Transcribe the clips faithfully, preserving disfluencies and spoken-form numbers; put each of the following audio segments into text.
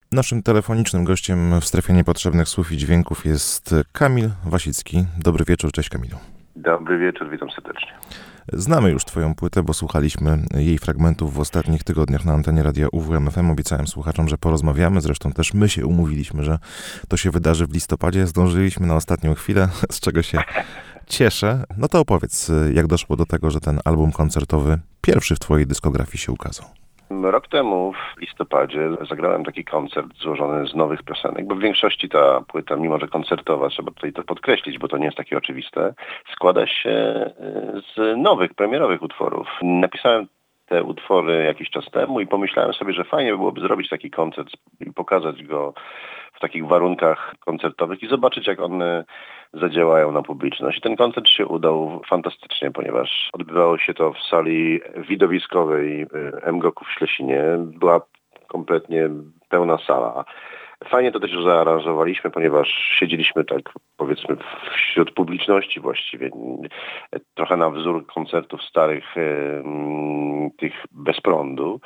Naszym telefonicznym gościem w strefie niepotrzebnych słów i dźwięków jest Kamil Wasicki. Dobry wieczór, cześć Kamilu. Dobry wieczór, witam serdecznie. Znamy już twoją płytę, bo słuchaliśmy jej fragmentów w ostatnich tygodniach na antenie radia U W M F M. Obiecałem słuchaczom, że porozmawiamy. Zresztą też my się umówiliśmy, że to się wydarzy w listopadzie. Zdążyliśmy na ostatnią chwilę, z czego się cieszę. No to opowiedz, jak doszło do tego, że ten album koncertowy pierwszy w twojej dyskografii się ukazał. Rok temu w listopadzie zagrałem taki koncert złożony z nowych piosenek, bo w większości ta płyta, mimo że koncertowa, trzeba tutaj to podkreślić, bo to nie jest takie oczywiste, składa się z nowych, premierowych utworów. Napisałem te utwory jakiś czas temu i pomyślałem sobie, że fajnie by byłoby zrobić taki koncert i pokazać go w takich warunkach koncertowych i zobaczyć, jak one zadziałają na publiczność. Ten koncert się udał fantastycznie, ponieważ odbywało się to w sali widowiskowej M G O K-u w Ślesinie. Była kompletnie pełna sala. Fajnie to też zaaranżowaliśmy, ponieważ siedzieliśmy tak, powiedzmy, wśród publiczności właściwie. Trochę na wzór koncertów starych, tych bez prądu.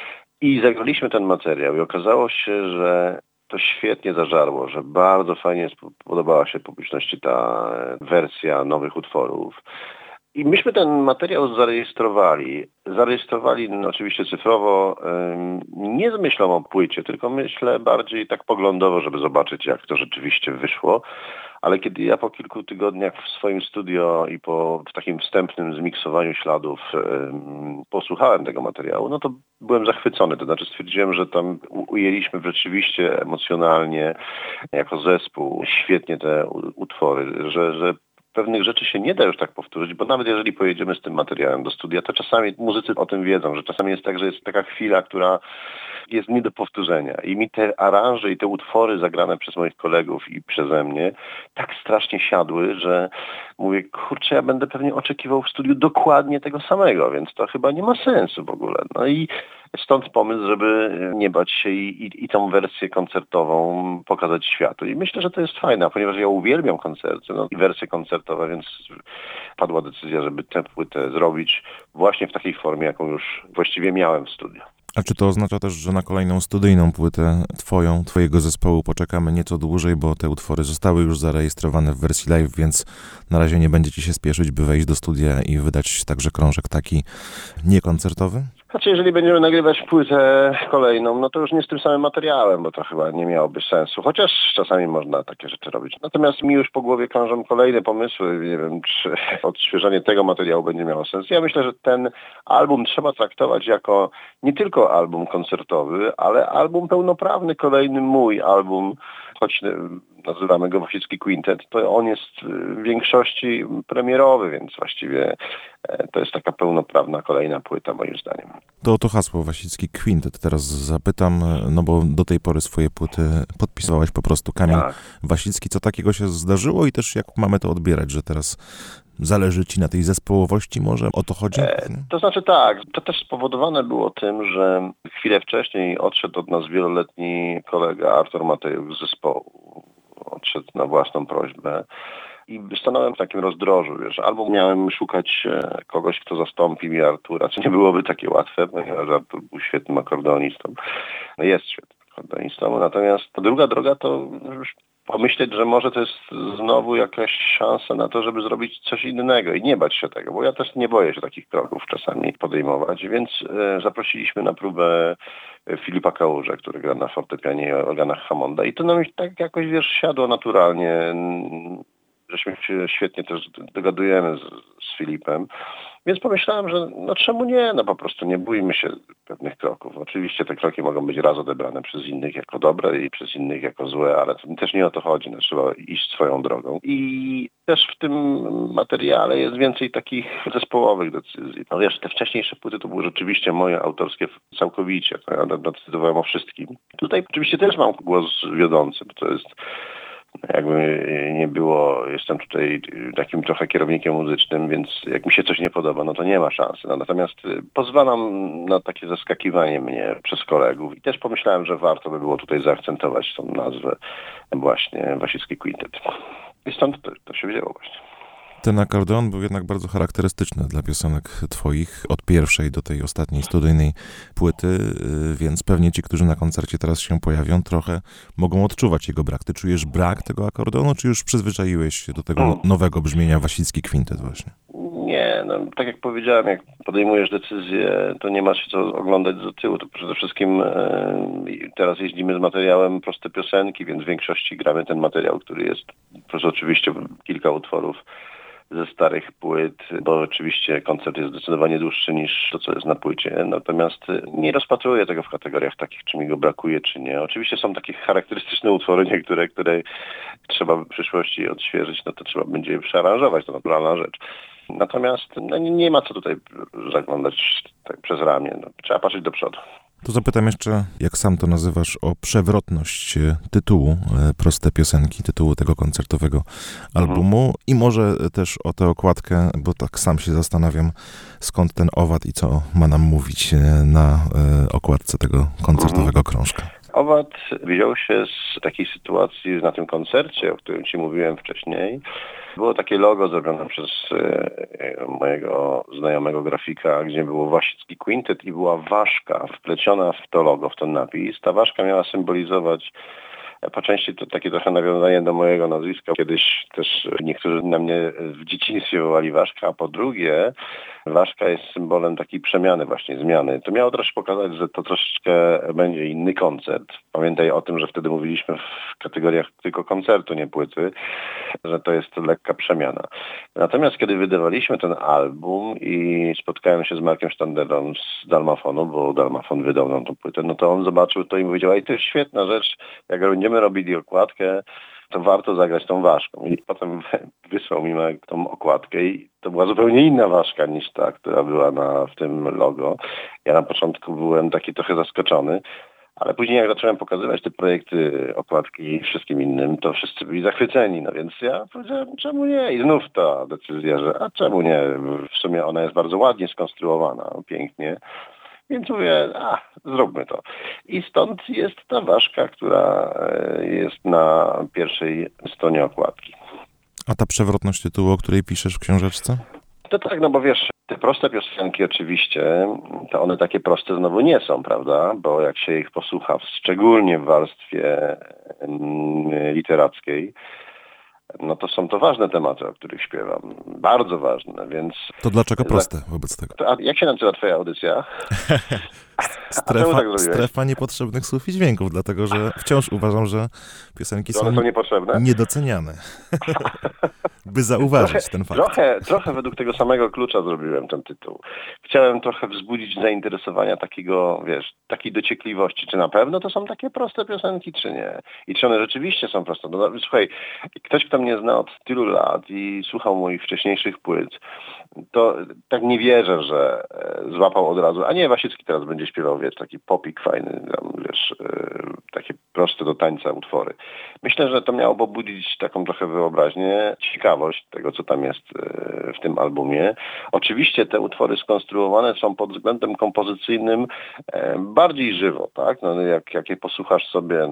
I zagraliśmy ten materiał i okazało się, że to świetnie zażarło, że bardzo fajnie podobała się publiczności ta wersja nowych utworów. I myśmy ten materiał zarejestrowali. Zarejestrowali no, oczywiście cyfrowo, nie z myślą o płycie, tylko myślę bardziej tak poglądowo, żeby zobaczyć, jak to rzeczywiście wyszło. Ale kiedy ja po kilku tygodniach w swoim studio i po takim wstępnym zmiksowaniu śladów um, posłuchałem tego materiału, no to byłem zachwycony. To znaczy stwierdziłem, że tam ujęliśmy rzeczywiście emocjonalnie jako zespół świetnie te utwory, że, że pewnych rzeczy się nie da już tak powtórzyć, bo nawet jeżeli pojedziemy z tym materiałem do studia, to czasami muzycy o tym wiedzą, że czasami jest tak, że jest taka chwila, która jest nie do powtórzenia. I mi te aranże i te utwory zagrane przez moich kolegów i przeze mnie tak strasznie siadły, że mówię, kurczę, ja będę pewnie oczekiwał w studiu dokładnie tego samego, więc to chyba nie ma sensu w ogóle. No i stąd pomysł, żeby nie bać się i, i, i tą wersję koncertową pokazać światu. I myślę, że to jest fajne, ponieważ ja uwielbiam koncerty, no i wersje koncertowe, więc padła decyzja, żeby tę płytę zrobić właśnie w takiej formie, jaką już właściwie miałem w studiu. A czy to oznacza też, że na kolejną studyjną płytę twoją, twojego zespołu poczekamy nieco dłużej, bo te utwory zostały już zarejestrowane w wersji live, więc na razie nie będziecie się spieszyć, by wejść do studia i wydać także krążek taki niekoncertowy? Znaczy, jeżeli będziemy nagrywać płytę kolejną, no to już nie z tym samym materiałem, bo to chyba nie miałoby sensu, chociaż czasami można takie rzeczy robić. Natomiast mi już po głowie krążą kolejne pomysły, nie wiem, czy odświeżenie tego materiału będzie miało sens. Ja myślę, że ten album trzeba traktować jako nie tylko album koncertowy, ale album pełnoprawny, kolejny mój album, choć nazywamy go Wasicki Quintet, to on jest w większości premierowy, więc właściwie to jest taka pełnoprawna kolejna płyta moim zdaniem. To to hasło Wasicki Quintet teraz zapytam, no bo do tej pory swoje płyty podpisywałeś po prostu Kamil tak. Wasicki. Co takiego się zdarzyło i też jak mamy to odbierać, że teraz zależy ci na tej zespołowości może? O to chodzi? E, to znaczy tak, to też spowodowane było tym, że chwilę wcześniej odszedł od nas wieloletni kolega Artur Matejuk z zespołu. Odszedł na własną prośbę. I stanąłem w takim rozdrożu, wiesz, albo miałem szukać kogoś, kto zastąpi mi Artura, co nie byłoby takie łatwe, ponieważ Artur był świetnym akordeonistą. No jest świetnym akordeonistą, natomiast ta druga droga to już pomyśleć, że może to jest znowu jakaś szansa na to, żeby zrobić coś innego i nie bać się tego, bo ja też nie boję się takich kroków czasami podejmować, więc e, zaprosiliśmy na próbę Filipa Kałużę, który gra na fortepianie i organach Hammonda i to nam tak jakoś, wiesz, siadło naturalnie. Żeśmy się świetnie też dogadujemy z, z Filipem, więc pomyślałem, że no czemu nie, no po prostu nie bójmy się pewnych kroków. Oczywiście te kroki mogą być raz odebrane przez innych jako dobre i przez innych jako złe, ale to też nie o to chodzi, no, trzeba iść swoją drogą. I też w tym materiale jest więcej takich zespołowych decyzji. No wiesz, te wcześniejsze płyty to były rzeczywiście moje autorskie całkowicie, to ja decydowałem o wszystkim. Tutaj oczywiście też mam głos wiodący, bo to jest jakby nie było, jestem tutaj takim trochę kierownikiem muzycznym, więc jak mi się coś nie podoba, no to nie ma szansy. No, natomiast pozwalam na takie zaskakiwanie mnie przez kolegów i też pomyślałem, że warto by było tutaj zaakcentować tą nazwę właśnie Wasicki Quintet. I stąd to, to się wzięło właśnie. Ten akordeon był jednak bardzo charakterystyczny dla piosenek twoich, od pierwszej do tej ostatniej studyjnej płyty, y, więc pewnie ci, którzy na koncercie teraz się pojawią, trochę mogą odczuwać jego brak. Ty czujesz brak tego akordeonu, czy już przyzwyczaiłeś się do tego no- nowego brzmienia Wasicki Kwintet właśnie? Nie, no, tak jak powiedziałem, jak podejmujesz decyzję, to nie ma się co oglądać do tyłu. To przede wszystkim e, teraz jeździmy z materiałem proste piosenki, więc w większości gramy ten materiał, który jest, plus oczywiście kilka utworów ze starych płyt, bo oczywiście koncert jest zdecydowanie dłuższy niż to, co jest na płycie. Natomiast nie rozpatruję tego w kategoriach takich, czy mi go brakuje, czy nie. Oczywiście są takie charakterystyczne utwory niektóre, które trzeba w przyszłości odświeżyć, no to trzeba będzie je przearanżować, to naturalna rzecz. Natomiast no, nie, nie ma co tutaj zaglądać tak przez ramię. No, trzeba patrzeć do przodu. To zapytam jeszcze, jak sam to nazywasz, o przewrotność e, tytułu e, Proste Piosenki, tytułu tego koncertowego albumu mhm. i może też o tę okładkę, bo tak sam się zastanawiam, skąd ten owad i co ma nam mówić e, na e, okładce tego koncertowego mhm. krążka. Owad wziął się z takiej sytuacji na tym koncercie, o którym ci mówiłem wcześniej. Było takie logo zrobione przez e, mojego znajomego grafika, gdzie było Wasicki Kwintet i była ważka wpleciona w to logo, w ten napis. Ta ważka miała symbolizować po części to takie trochę nawiązanie do mojego nazwiska. Kiedyś też niektórzy na mnie w dzieciństwie wołali Waszka, a po drugie Waszka jest symbolem takiej przemiany właśnie, zmiany. To miało troszkę pokazać, że to troszeczkę będzie inny koncert. Pamiętaj o tym, że wtedy mówiliśmy w kategoriach tylko koncertu, nie płyty, że to jest lekka przemiana. Natomiast kiedy wydawaliśmy ten album i spotkałem się z Markiem Sztanderą z Dalmafonu, bo Dalmafon wydał nam tą płytę, no to on zobaczył to i powiedział, ej, to jest świetna rzecz, jak będziemy robili okładkę, to warto zagrać tą Waszką. I potem wysłał mi tą okładkę i to była zupełnie inna Waszka niż ta, która była na, w tym logo. Ja na początku byłem taki trochę zaskoczony, ale później jak zacząłem pokazywać te projekty, okładki wszystkim innym, to wszyscy byli zachwyceni. No więc ja powiedziałem, czemu nie? I znów ta decyzja, że a czemu nie? W sumie ona jest bardzo ładnie skonstruowana, pięknie. Więc mówię, a, zróbmy to. I stąd jest ta Waszka, która jest na pierwszej stronie okładki. A ta przewrotność tytułu, o której piszesz w książeczce? To tak, no bo wiesz, te proste piosenki oczywiście, to one takie proste znowu nie są, prawda? Bo jak się ich posłucha, szczególnie w warstwie literackiej, no to są to ważne tematy, o których śpiewam. Bardzo ważne, więc... To dlaczego proste wobec tego? A jak się nazywa twoja audycja? Strefa, tak strefa niepotrzebnych słów i dźwięków, dlatego że wciąż uważam, że piosenki że są, są niepotrzebne? niedoceniane. By zauważyć trochę, ten fakt. Trochę, trochę według tego samego klucza zrobiłem ten tytuł. Chciałem trochę wzbudzić zainteresowania takiego, wiesz, takiej dociekliwości. Czy na pewno to są takie proste piosenki, czy nie? I czy one rzeczywiście są proste? No, słuchaj, ktoś, kto mnie zna od tylu lat i słuchał moich wcześniejszych płyt, to tak nie wierzę, że złapał od razu, a nie, Wasicki teraz będzie śpiewał, wiesz, taki popik fajny, wiesz, takie proste do tańca utwory. Myślę, że to miało pobudzić taką trochę wyobraźnię, ciekawość tego, co tam jest w tym albumie. Oczywiście te utwory skonstruowane są pod względem kompozycyjnym bardziej żywo, tak? No, jak, jak je posłuchasz sobie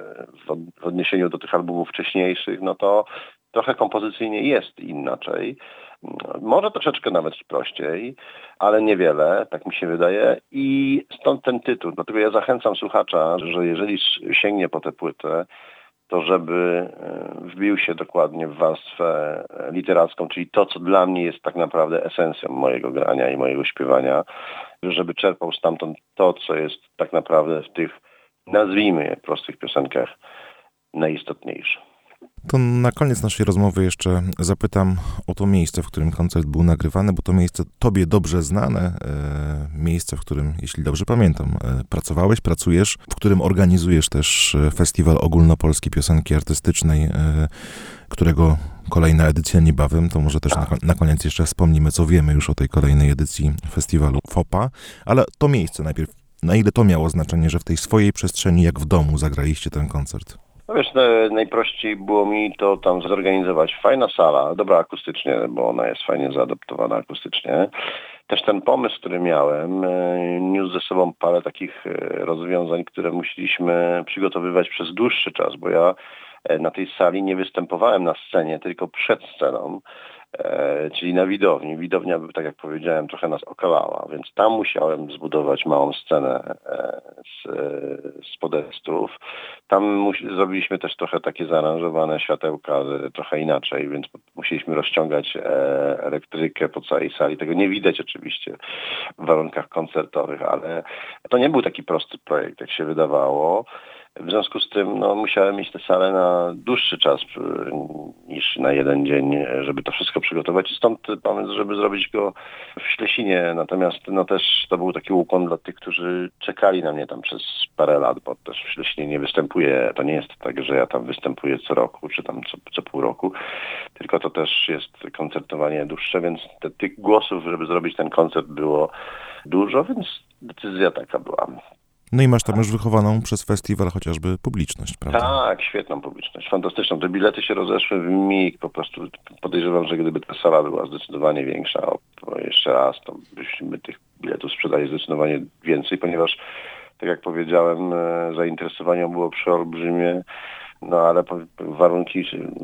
w odniesieniu do tych albumów wcześniejszych, no to trochę kompozycyjnie jest inaczej. Może troszeczkę nawet prościej, ale niewiele, tak mi się wydaje. I stąd ten tytuł. Dlatego ja zachęcam słuchacza, że jeżeli sięgnie po tę płytę, to żeby wbił się dokładnie w warstwę literacką, czyli to, co dla mnie jest tak naprawdę esencją mojego grania i mojego śpiewania, żeby czerpał stamtąd to, co jest tak naprawdę w tych, nazwijmy je, prostych piosenkach najistotniejsze. To na koniec naszej rozmowy jeszcze zapytam o to miejsce, w którym koncert był nagrywany, bo to miejsce tobie dobrze znane, e, miejsce, w którym, jeśli dobrze pamiętam, e, pracowałeś, pracujesz, w którym organizujesz też Festiwal Ogólnopolskiej Piosenki Artystycznej, e, którego kolejna edycja niebawem, to może też na, na koniec jeszcze wspomnimy, co wiemy już o tej kolejnej edycji festiwalu FOPA, ale to miejsce najpierw, na ile to miało znaczenie, że w tej swojej przestrzeni, jak w domu, zagraliście ten koncert? No wiesz, najprościej było mi to tam zorganizować. Fajna sala, dobra akustycznie, bo ona jest fajnie zaadaptowana akustycznie. Też ten pomysł, który miałem, niósł ze sobą parę takich rozwiązań, które musieliśmy przygotowywać przez dłuższy czas, bo ja na tej sali nie występowałem na scenie, tylko przed sceną. e, czyli na widowni. Widownia, tak jak powiedziałem, trochę nas okalała, więc tam musiałem zbudować małą scenę e, z, z podestów. Tam musi, zrobiliśmy też trochę takie zaaranżowane światełka, e, trochę inaczej, więc musieliśmy rozciągać e, elektrykę po całej sali. Tego nie widać oczywiście w warunkach koncertowych, ale to nie był taki prosty projekt, jak się wydawało. W związku z tym no, musiałem mieć tę salę na dłuższy czas niż na jeden dzień, żeby to wszystko przygotować. I stąd pomysł, żeby zrobić go w Ślesinie. Natomiast no, też to był taki ukłon dla tych, którzy czekali na mnie tam przez parę lat, bo też w Ślesinie nie występuję. To nie jest tak, że ja tam występuję co roku, czy tam co, co pół roku, tylko to też jest koncertowanie dłuższe, więc te, tych głosów, żeby zrobić ten koncert było dużo, więc decyzja taka była. No i masz tam już wychowaną przez festiwal chociażby publiczność, prawda? Tak, świetną publiczność, fantastyczną. Te bilety się rozeszły w mig, po prostu podejrzewam, że gdyby ta sala była zdecydowanie większa, o, jeszcze raz, to byśmy tych biletów sprzedali zdecydowanie więcej, ponieważ, tak jak powiedziałem, zainteresowanie było przeolbrzymie, no ale warunki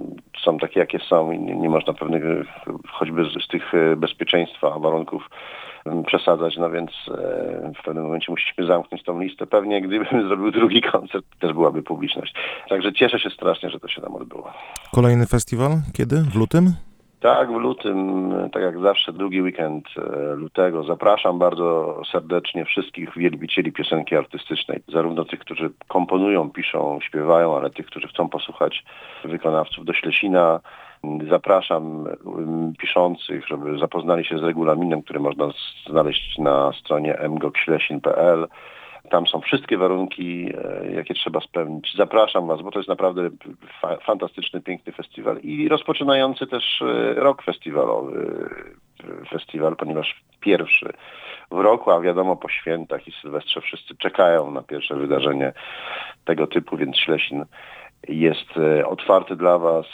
są takie, jakie są i nie, nie można pewnych, choćby z, z tych bezpieczeństwa warunków przesadzać, no więc e, w pewnym momencie musieliśmy zamknąć tą listę. Pewnie gdybym zrobił drugi koncert, też byłaby publiczność. Także cieszę się strasznie, że to się nam odbyło. Kolejny festiwal? Kiedy? W lutym? Tak, w lutym, tak jak zawsze, drugi weekend lutego. Zapraszam bardzo serdecznie wszystkich wielbicieli piosenki artystycznej. Zarówno tych, którzy komponują, piszą, śpiewają, ale tych, którzy chcą posłuchać wykonawców do Ślesina. Zapraszam piszących, żeby zapoznali się z regulaminem, który można znaleźć na stronie m g o k ślesin kropka p l. Tam są wszystkie warunki, jakie trzeba spełnić. Zapraszam Was, bo to jest naprawdę fa- fantastyczny, piękny festiwal i rozpoczynający też rok festiwalowy. Festiwal, ponieważ pierwszy w roku, a wiadomo, po świętach i Sylwestrze wszyscy czekają na pierwsze wydarzenie tego typu, więc Ślesin jest otwarty dla Was,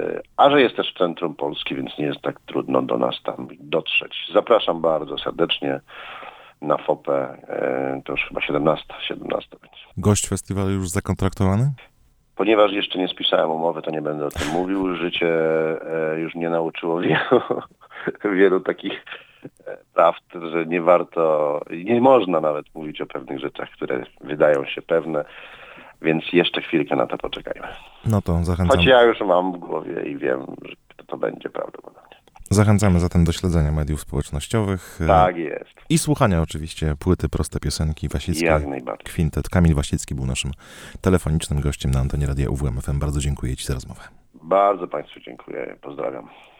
a że jest też w centrum Polski, więc nie jest tak trudno do nas tam dotrzeć. Zapraszam bardzo serdecznie na Fopę, to już chyba siedemnasta będzie. Gość festiwalu już zakontraktowany? Ponieważ jeszcze nie spisałem umowy, to nie będę o tym mówił. Życie już mnie nauczyło wielu, wielu takich prawd, że nie warto, nie można nawet mówić o pewnych rzeczach, które wydają się pewne, więc jeszcze chwilkę na to poczekajmy. No to zachęcam. Choć ja już mam w głowie i wiem, że to, to będzie prawdopodobnie. Zachęcamy zatem do śledzenia mediów społecznościowych. Tak jest. I słuchania oczywiście płyty Proste Piosenki Wasickiej. Jak najbardziej. Kwintet. Kamil Wasicki był naszym telefonicznym gościem na antenie Radia U W M F M. Bardzo dziękuję Ci za rozmowę. Bardzo Państwu dziękuję. Pozdrawiam.